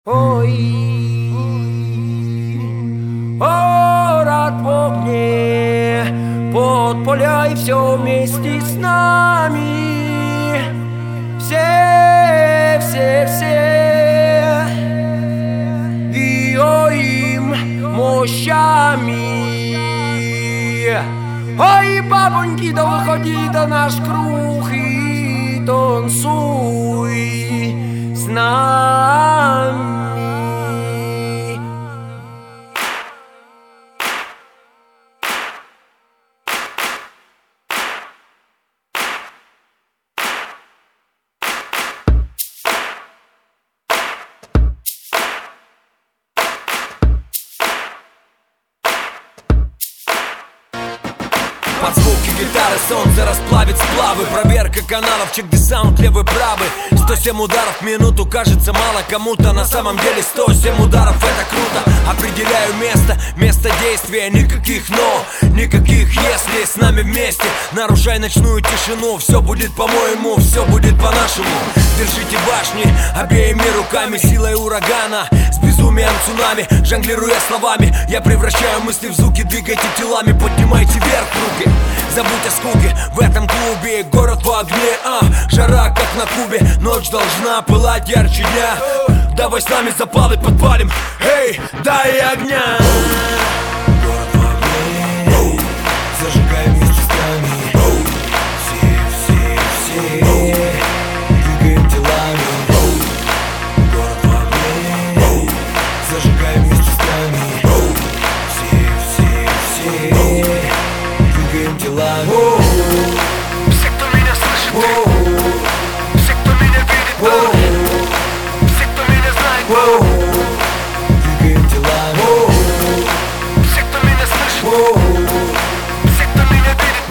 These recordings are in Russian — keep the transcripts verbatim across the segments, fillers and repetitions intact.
Ой, город в огне, подполяй все вместе с нами. Все, все, все двигаем мощами. Ой, бабоньки, да выходи до наш круг и танцуй с нами. Под звуки гитары солнце расплавит сплавы. Проверка каналов, чек-десаунт, левый, правый. Сто семь ударов в минуту кажется мало кому-то. На самом деле сто семь ударов это круто. Определяю место, место действия. Никаких но, никаких если. С нами вместе, нарушай ночную тишину. Все будет по-моему, все будет по-нашему. Держите башни обеими руками. Силой урагана, с безумием цунами. Жонглируя словами, я превращаю мысли в звуки. Двигайте телами, поднимайте вверх руки. Забудь о скуке в этом клубе. Город в огне, а, жара как на Кубе. Ночь должна пылать ярче дня. Давай с нами запалы подпалим. Эй, дай огня. Город в огне, зажигаем вместе с нами. Все, все, все двигаем телами. Город в огне, зажигаем вместе с нами. Все, все, все двигаем телами. Все, кто меня слышит, все, кто меня видит, все, кто меня знает, двигаем телами. все, кто меня слышит, все, кто меня видит,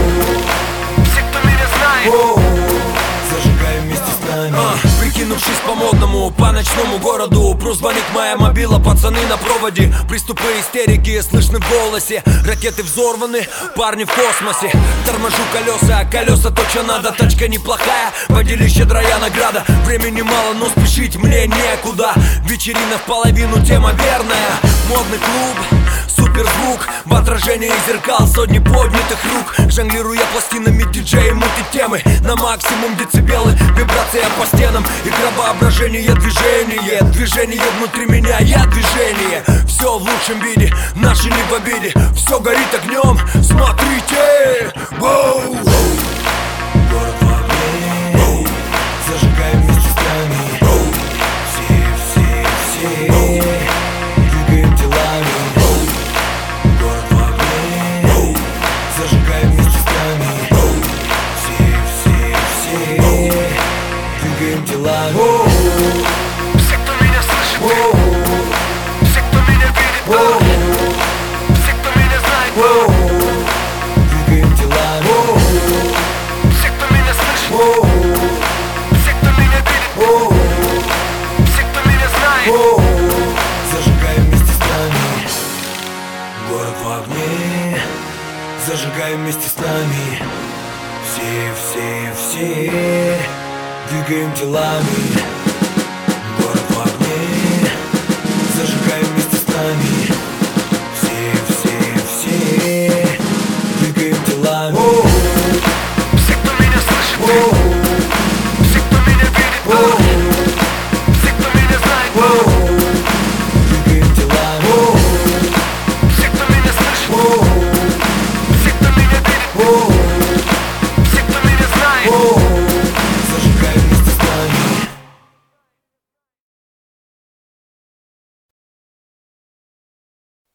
все, кто меня знает. Зажигаем вместе с нами. а, Прикинувшись по модному, по ночному городу. Прозвонит моя мобила, пацаны на проводе. Приступы истерики слышны в голосе. Ракеты взорваны, парни в космосе. Торможу колеса, колеса то, что надо. Тачка неплохая, подели щедрая награда. Времени мало, но спешить мне некуда. Вечерина в половину, тема верная. Модный клуб, суперзвук. В отражении зеркал сотни поднятых рук. Жонглируя пластинами, диджей мутит темы. На максимум децибелы, вибрация по стенам. Игра воображения, движение. Движение внутри меня, я движение. Все в лучшем виде, наши не в обиде. Все горит огнем, смотрите. Воу! Город в огне, зажигаем вместе с нами. Все, все, все двигаем телами. Город в огне, зажигаем вместе с нами. Все, все, все двигаем телами. Все, кто меня слышит, все, кто меня видит, все, кто меня знает, Двигаем телами. все, кто меня слышит, все, кто меня видит, все, кто меня знает. Зажигаем вместе с нами. Город в огне, зажигаем вместе с нами. Все, все, все двигаем телами.